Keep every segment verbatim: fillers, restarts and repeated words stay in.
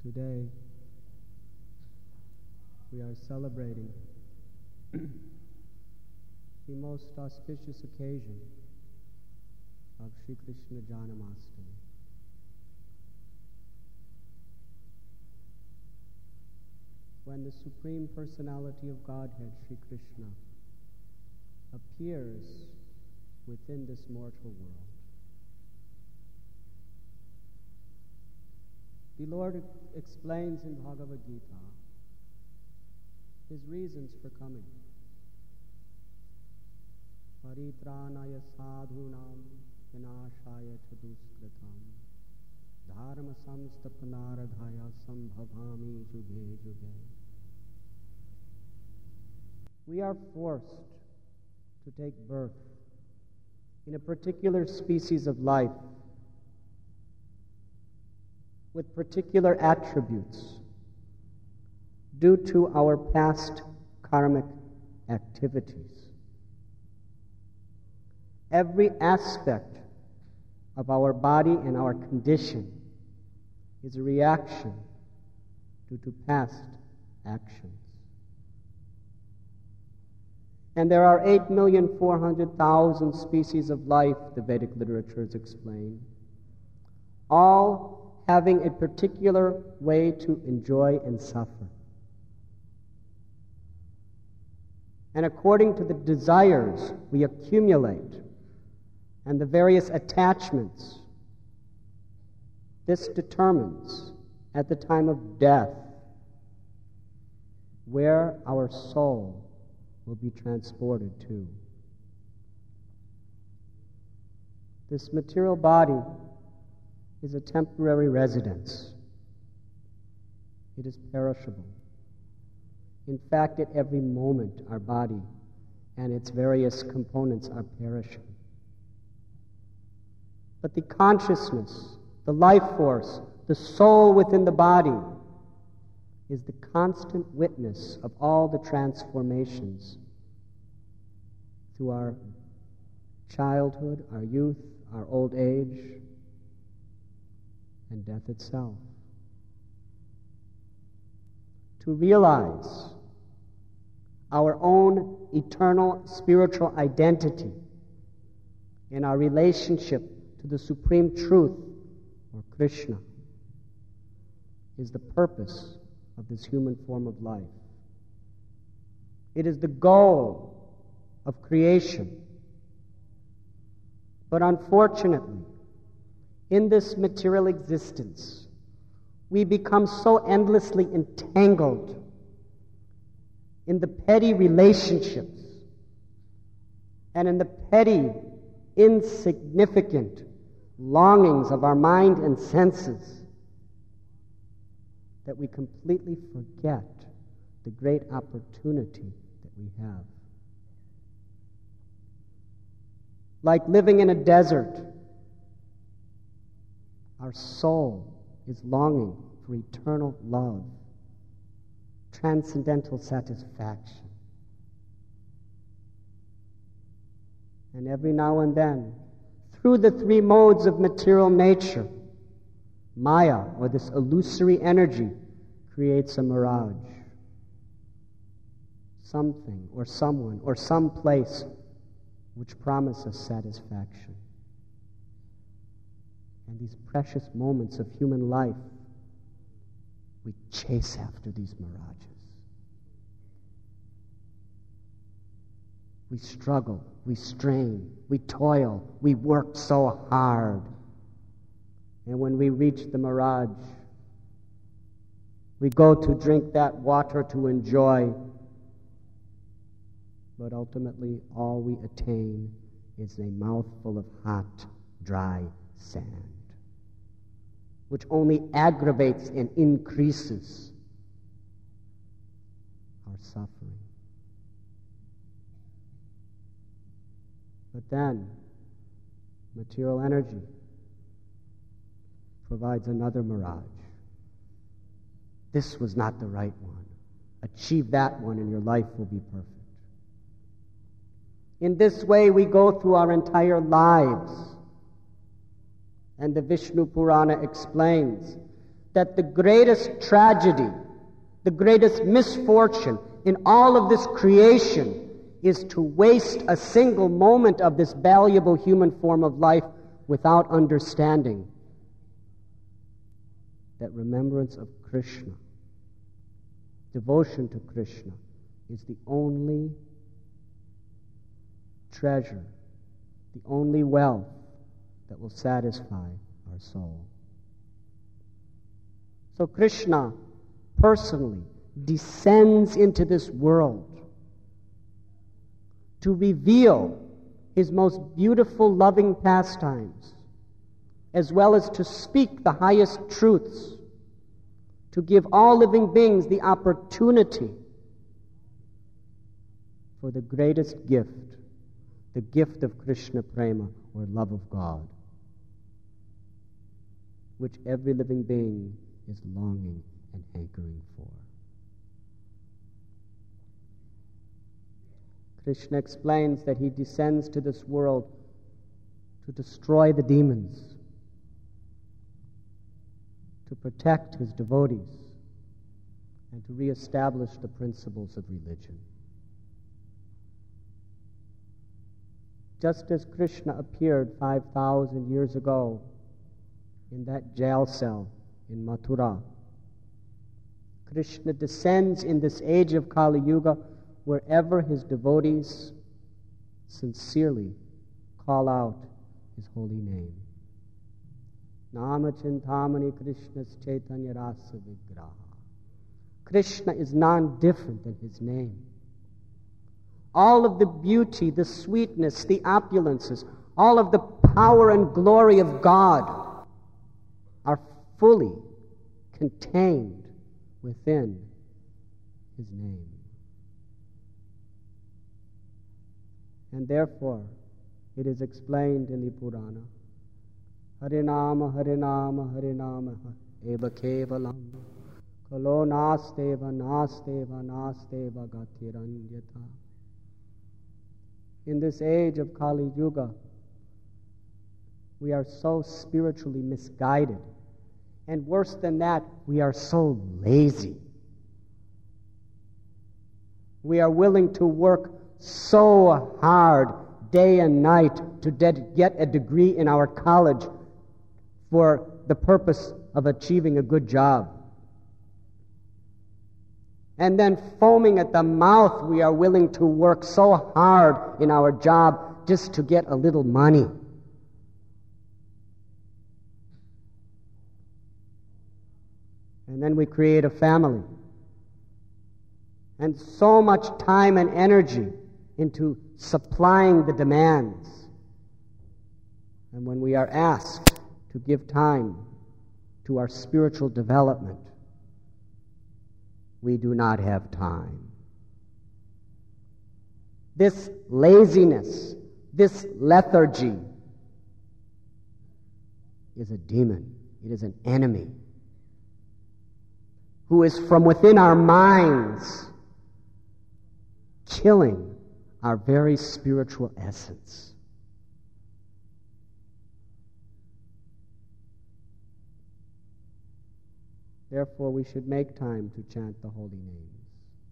Today, we are celebrating the most auspicious occasion of Sri Krishna Janamastami. When the Supreme Personality of Godhead, Sri Krishna, appears within this mortal world. The Lord explains in Bhagavad Gita His reasons for coming. Paritranaya sadhunam vinashaya chaduskritam dharma samstapanardhaya sambhavami juge juge. We are forced to take birth in a particular species of life with particular attributes due to our past karmic activities. Every aspect of our body and our condition is a reaction due to past actions. And there are eight million four hundred thousand species of life, the Vedic literatures explain, all having a particular way to enjoy and suffer. And according to the desires we accumulate and the various attachments, this determines at the time of death where our soul will be transported to. This material body is a temporary residence. It is perishable. In fact, at every moment, our body and its various components are perishing. But the consciousness, the life force, the soul within the body is the constant witness of all the transformations through our childhood, our youth, our old age, and death itself. To realize our own eternal spiritual identity in our relationship to the Supreme Truth, or Krishna, is the purpose of this human form of life. It is the goal of creation. But unfortunately, in this material existence, we become so endlessly entangled in the petty relationships and in the petty, insignificant longings of our mind and senses that we completely forget the great opportunity that we have. Like living in a desert, our soul is longing for eternal love, transcendental satisfaction. And every now and then, through the three modes of material nature, Maya, or this illusory energy, creates a mirage. Something, or someone, or some place which promises satisfaction. And these precious moments of human life, we chase after these mirages. We struggle, we strain, we toil, we work so hard. And when we reach the mirage, we go to drink that water to enjoy. But ultimately, all we attain is a mouthful of hot, dry sand, which only aggravates and increases our suffering. But then, material energy provides another mirage. This was not the right one. Achieve that one and your life will be perfect. In this way, we go through our entire lives. And the Vishnu Purana explains that the greatest tragedy, the greatest misfortune in all of this creation is to waste a single moment of this valuable human form of life without understanding that remembrance of Krishna, devotion to Krishna, is the only treasure, the only wealth that will satisfy our soul. So Krishna personally descends into this world to reveal his most beautiful, loving pastimes, as well as to speak the highest truths, to give all living beings the opportunity for the greatest gift, the gift of Krishna Prema, or love of God, which every living being is longing and hankering for. Krishna explains that he descends to this world to destroy the demons, to protect his devotees, and to reestablish the principles of religion. Just as Krishna appeared five thousand years ago in that jail cell in Mathura, Krishna descends in this age of Kali Yuga wherever his devotees sincerely call out his holy name. Nama Chintamani Krishna's Chaitanya Rasa Vigraha. Krishna is non-different than his name. All of the beauty, the sweetness, the opulences, all of the power and glory of God are fully contained within his name. And therefore, it is explained in the Purana, Harinama, Harinama, Harinama, Eva Kevalam, Kalo Nasteva, Nasteva, Nasteva Gatiranyata. In this age of Kali Yuga, we are so spiritually misguided. And worse than that, we are so lazy. We are willing to work so hard day and night to de- get a degree in our college for the purpose of achieving a good job. And then foaming at the mouth, we are willing to work so hard in our job just to get a little money. And then we create a family. And so much time and energy into supplying the demands. And when we are asked to give time to our spiritual development, we do not have time. This laziness, this lethargy is a demon. It is an enemy who is from within our minds, killing our very spiritual essence. Therefore, we should make time to chant the holy names.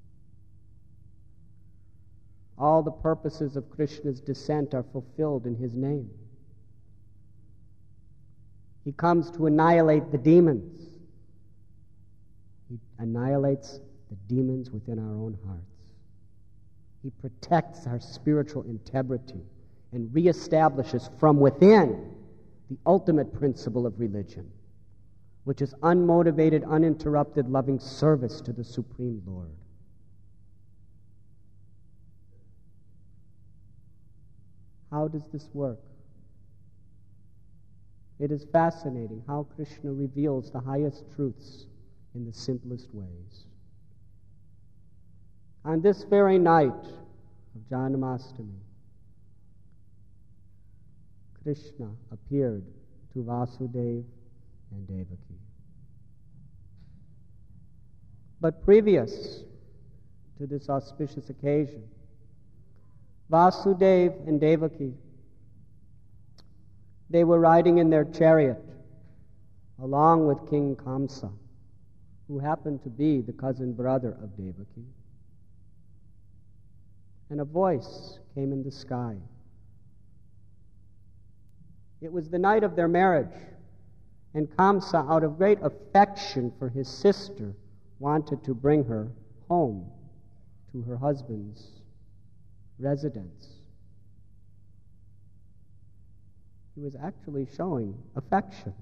All the purposes of Krishna's descent are fulfilled in his name. He comes to annihilate the demons. He annihilates the demons within our own hearts. He protects our spiritual integrity and reestablishes from within the ultimate principle of religion, which is unmotivated, uninterrupted, loving service to the Supreme Lord. How does this work? It is fascinating how Krishna reveals the highest truths in the simplest ways. On this very night of Janmashtami, Krishna appeared to Vasudeva and Devaki. But previous to this auspicious occasion, Vasudeva and Devaki, they were riding in their chariot along with King Kamsa, who happened to be the cousin brother of Devaki. And a voice came in the sky. It was the night of their marriage, and Kamsa, out of great affection for his sister, wanted to bring her home to her husband's residence. He was actually showing affection.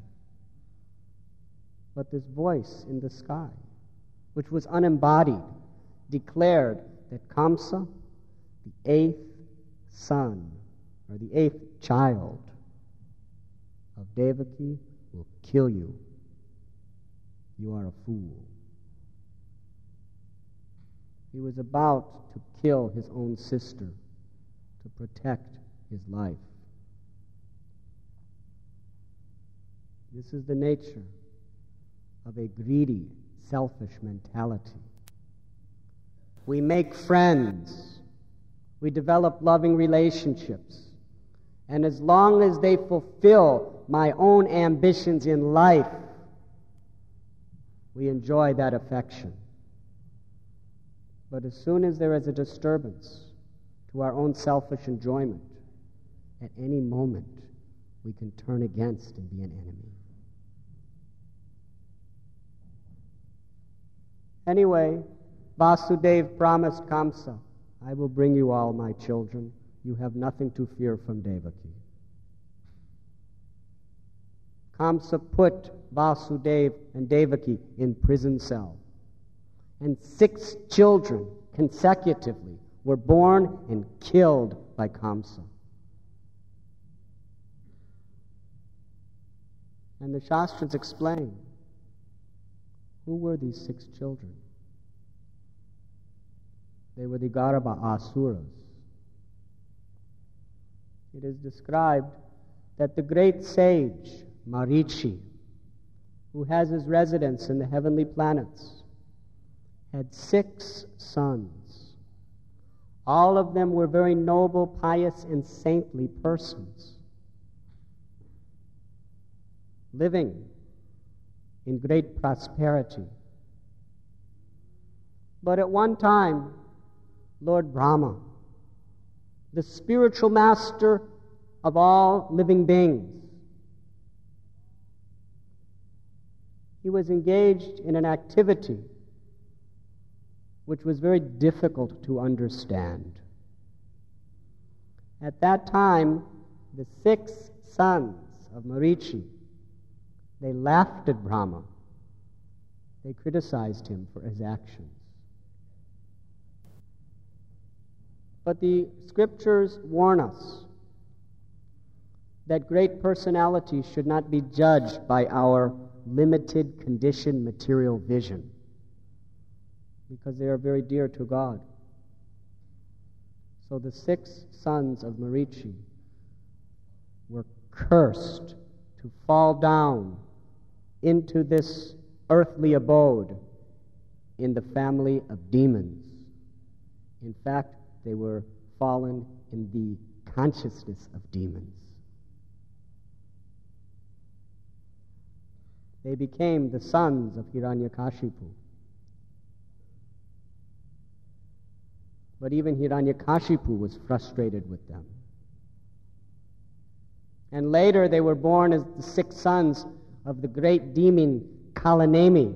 But this voice in the sky, which was unembodied, declared that Kamsa, the eighth son, or the eighth child of Devaki, will kill you. You are a fool. He was about to kill his own sister to protect his life. This is the nature of a greedy, selfish mentality. We make friends. We develop loving relationships. And as long as they fulfill my own ambitions in life, we enjoy that affection. But as soon as there is a disturbance to our own selfish enjoyment, at any moment we can turn against and be an enemy. Anyway, Vasudeva promised Kamsa, I will bring you all my children. You have nothing to fear from Devaki. Kamsa put Vasudeva and Devaki in prison cell. And six children consecutively were born and killed by Kamsa. And the Shastras explain, who were these six children? They were the Garabha Asuras. It is described that the great sage, Marichi, who has his residence in the heavenly planets, had six sons. All of them were very noble, pious, and saintly persons, living in great prosperity. But at one time, Lord Brahma, the spiritual master of all living beings, he was engaged in an activity which was very difficult to understand. At that time, the six sons of Marichi, they laughed at Brahma. They criticized him for his actions. But the scriptures warn us that great personalities should not be judged by our limited, conditioned, material vision, because they are very dear to God. So the six sons of Marichi were cursed to fall down into this earthly abode in the family of demons. In fact, they were fallen in the consciousness of demons. They became the sons of Hiranyakashipu. But even Hiranyakashipu was frustrated with them. And later they were born as the six sons of the great demon Kalanemi.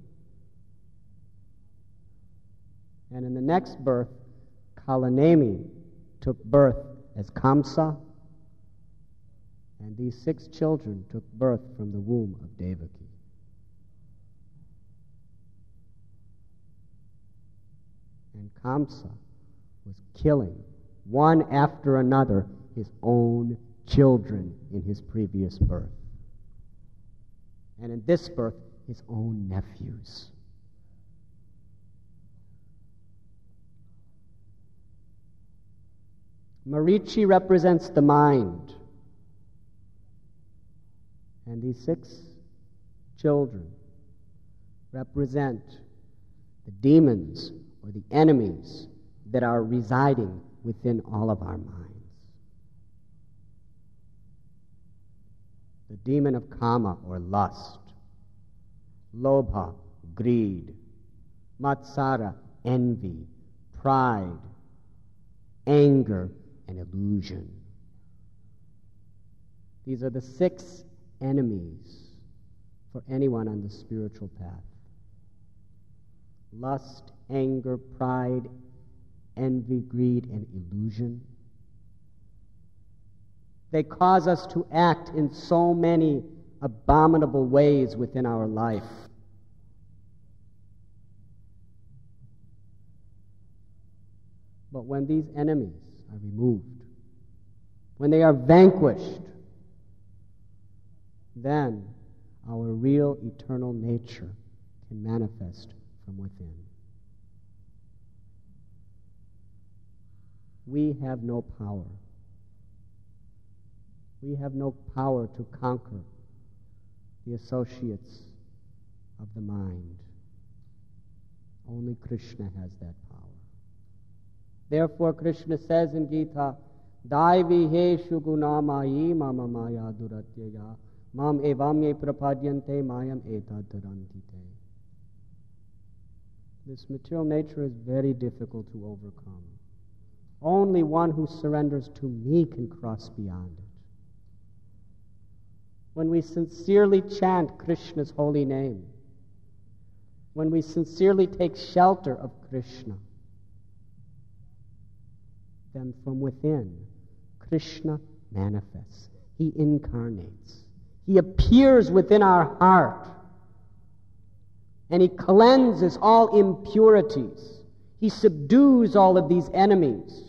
And in the next birth, Kalanemi took birth as Kamsa, and these six children took birth from the womb of Devaki. And Kamsa was killing, one after another, his own children in his previous birth. And in this birth, his own nephews. Marichi represents the mind. And these six children represent the demons or the enemies that are residing within all of our minds. The demon of kama or lust, lobha, greed, matsara, envy, pride, anger, and illusion. These are the six enemies for anyone on the spiritual path. Lust, anger, pride, envy, greed, and illusion. They cause us to act in so many abominable ways within our life. But when these enemies are removed, when they are vanquished, then our real eternal nature can manifest from within. We have no power. We have no power to conquer the associates of the mind. Only Krishna has that power. Therefore, Krishna says in Gita, Daivi heshu gunamayi mama maya duratyaya mam evamye prapadyante mayam etadharantite. This material nature is very difficult to overcome. Only one who surrenders to me can cross beyond it. When we sincerely chant Krishna's holy name, when we sincerely take shelter of Krishna, then from within, Krishna manifests. He incarnates. He appears within our heart. And he cleanses all impurities. He subdues all of these enemies.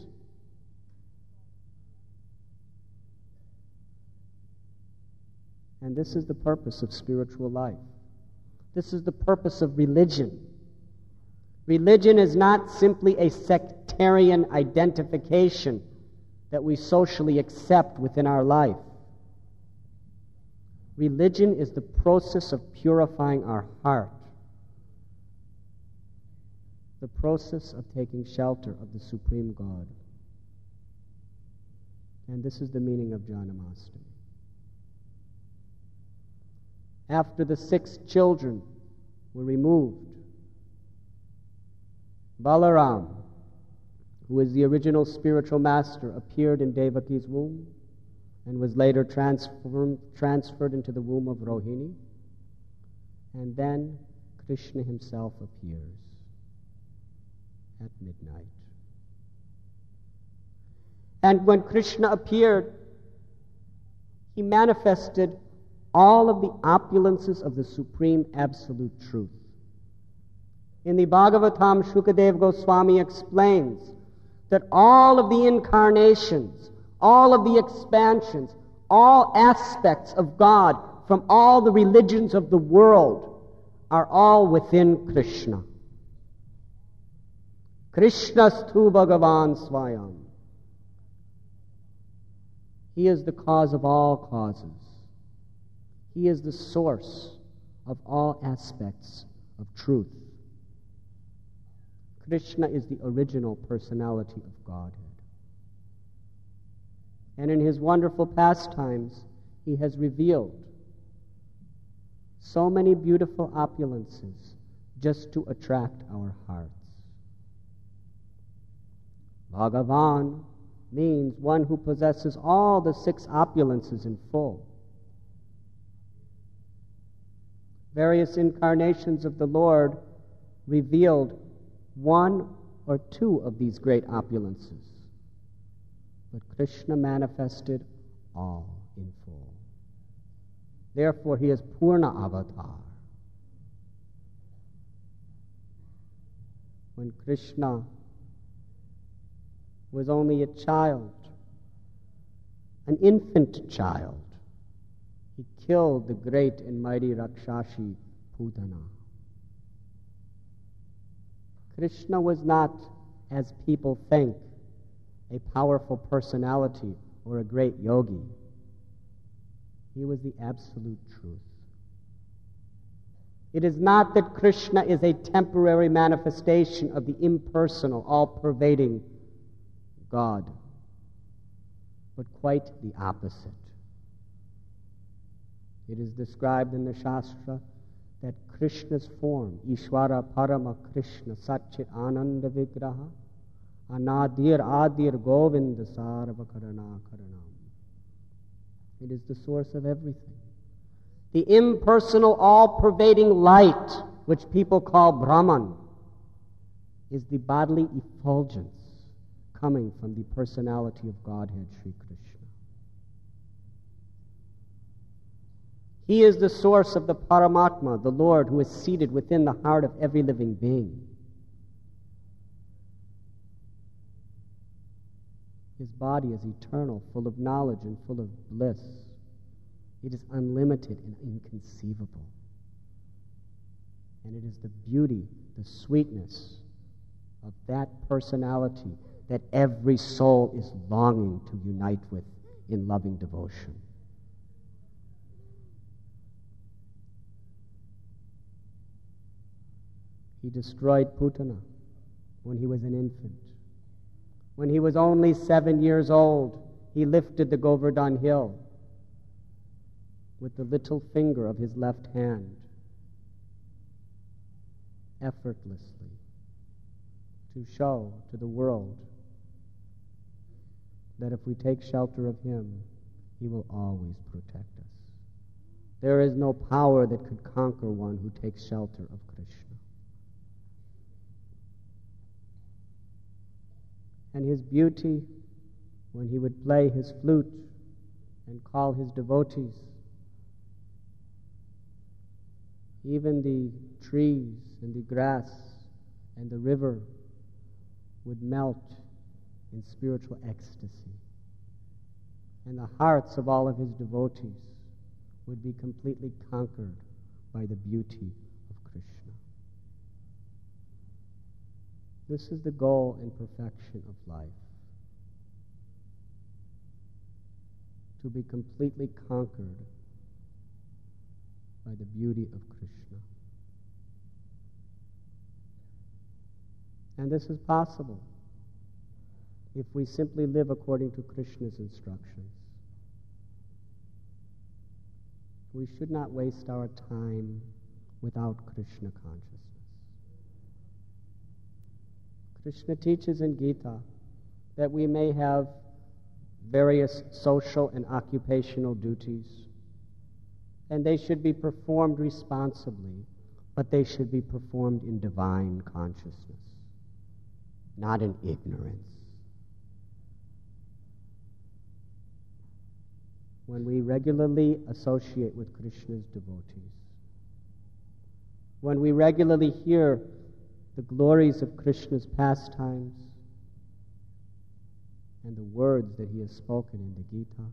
And this is the purpose of spiritual life. This is the purpose of religion. Religion is not simply a sectarian identification that we socially accept within our life. Religion is the process of purifying our heart, the process of taking shelter of the Supreme God. And this is the meaning of Janamastami. After the six children were removed, Balaram, who is the original spiritual master, appeared in Devaki's womb and was later transformed, transferred into the womb of Rohini. And then Krishna himself appears at midnight. And when Krishna appeared, he manifested all of the opulences of the Supreme Absolute Truth. In the Bhagavatam, Shukadev Goswami explains that all of the incarnations, all of the expansions, all aspects of God from all the religions of the world are all within Krishna. Krishnastu Bhagavan Swayam. He is the cause of all causes. He is the source of all aspects of truth. Krishna is the original personality of Godhead. And in his wonderful pastimes, he has revealed so many beautiful opulences just to attract our hearts. Bhagavan means one who possesses all the six opulences in full. Various incarnations of the Lord revealed one or two of these great opulences. But Krishna manifested all in full. Therefore, he is Purna Avatar. When Krishna was only a child, an infant child, he killed the great and mighty Rakshashi Putana. Krishna was not, as people think, a powerful personality or a great yogi. He was the absolute truth. It is not that Krishna is a temporary manifestation of the impersonal, all-pervading God, but quite the opposite. It is described in the Shastra that Krishna's form, Ishvara Parama Krishna Satchit Ananda Vigraha, Anadir Adir Govinda Sarva Karana Karanam. It is the source of everything. The impersonal, all-pervading light, which people call Brahman, is the bodily effulgence coming from the personality of Godhead, Sri Krishna. He is the source of the Paramatma, the Lord who is seated within the heart of every living being. His body is eternal, full of knowledge and full of bliss. It is unlimited and inconceivable. And it is the beauty, the sweetness of that personality that every soul is longing to unite with in loving devotion. He destroyed Putana when he was an infant. When he was only seven years old, he lifted the Govardhan hill with the little finger of his left hand, effortlessly, to show to the world that if we take shelter of him, he will always protect us. There is no power that could conquer one who takes shelter of Krishna. And his beauty, when he would play his flute and call his devotees, even the trees and the grass and the river would melt in spiritual ecstasy. And the hearts of all of his devotees would be completely conquered by the beauty of Krishna. This is the goal and perfection of life. To be completely conquered by the beauty of Krishna. And this is possible if we simply live according to Krishna's instructions. We should not waste our time without Krishna consciousness. Krishna teaches in Gita that we may have various social and occupational duties, and they should be performed responsibly, but they should be performed in divine consciousness, not in ignorance. When we regularly associate with Krishna's devotees, when we regularly hear the glories of Krishna's pastimes and the words that he has spoken in the Gita,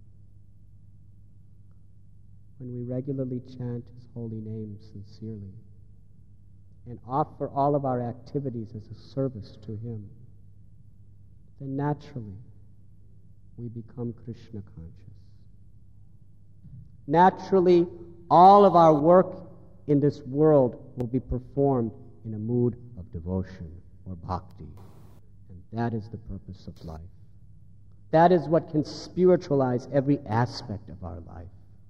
when we regularly chant his holy name sincerely and offer all of our activities as a service to him, then naturally we become Krishna conscious. Naturally, all of our work in this world will be performed in a mood of devotion or bhakti. And that is the purpose of life. That is what can spiritualize every aspect of our life.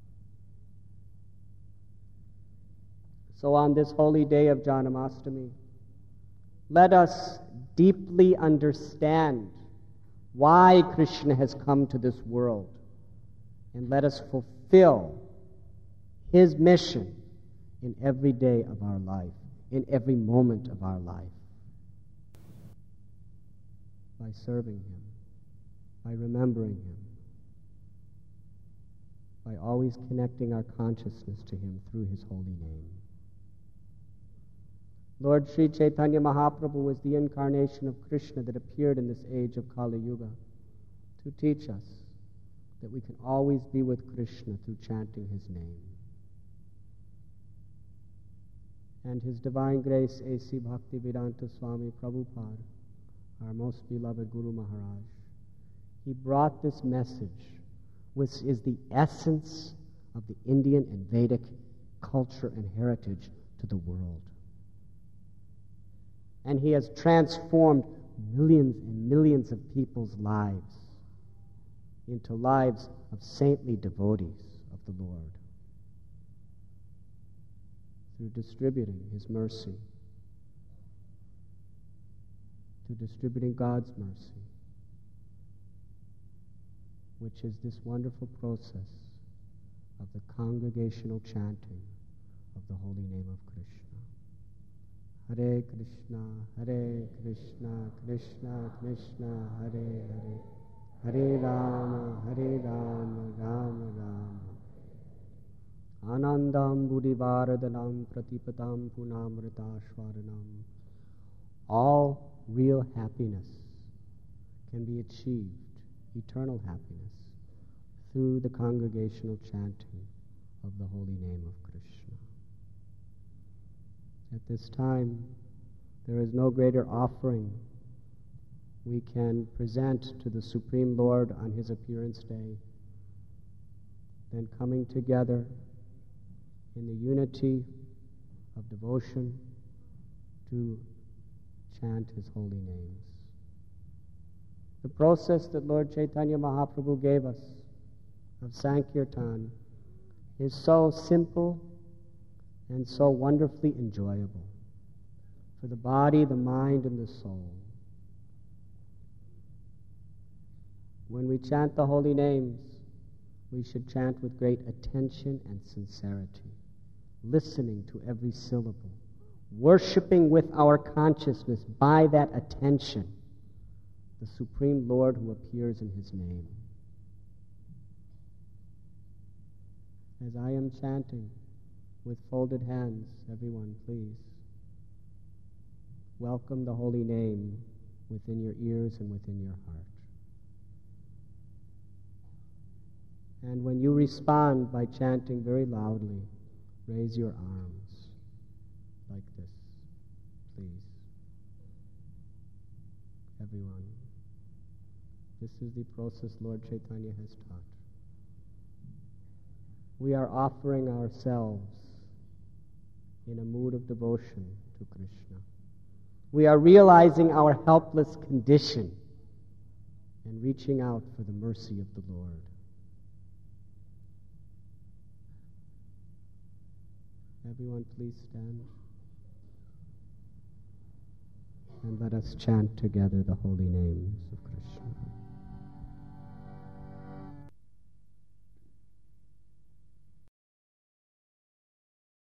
So on this holy day of Janamastami, let us deeply understand why Krishna has come to this world, and let us fulfill his mission in every day of our life, in every moment of our life, by serving him, by remembering him, by always connecting our consciousness to him through his holy name. Lord Sri Chaitanya Mahaprabhu was the incarnation of Krishna that appeared in this age of Kali Yuga to teach us that we can always be with Krishna through chanting his name. And His Divine Grace A C Bhaktivedanta Swami Prabhupada, our most beloved Guru Maharaj, he brought this message, which is the essence of the Indian and Vedic culture and heritage, to the world. And he has transformed millions and millions of people's lives into lives of saintly devotees of the Lord. through distributing His mercy, to distributing God's mercy, which is this wonderful process of the congregational chanting of the holy name of Krishna. Hare Krishna, Hare Krishna, Krishna Krishna, Hare Hare, Hare Rama, Hare Rama, Rama Rama. Anandam Buddhivardhanam Pratipatam Punamritashwaranam. All real happiness can be achieved, eternal happiness, through the congregational chanting of the holy name of Krishna. At this time, there is no greater offering we can present to the Supreme Lord on His appearance day than coming together in the unity of devotion to chant His holy names. The process that Lord Chaitanya Mahaprabhu gave us of Sankirtan is so simple and so wonderfully enjoyable for the body, the mind, and the soul. When we chant the holy names, we should chant with great attention and sincerity, listening to every syllable, worshiping with our consciousness by that attention the Supreme Lord who appears in His name. As I am chanting with folded hands, everyone, please welcome the holy name within your ears and within your heart. And when you respond by chanting very loudly, raise your arms like this, please. Everyone. This is the process Lord Chaitanya has taught. We are offering ourselves in a mood of devotion to Krishna. We are realizing our helpless condition and reaching out for the mercy of the Lord. Everyone, please stand. And let us chant together the holy names of Krishna.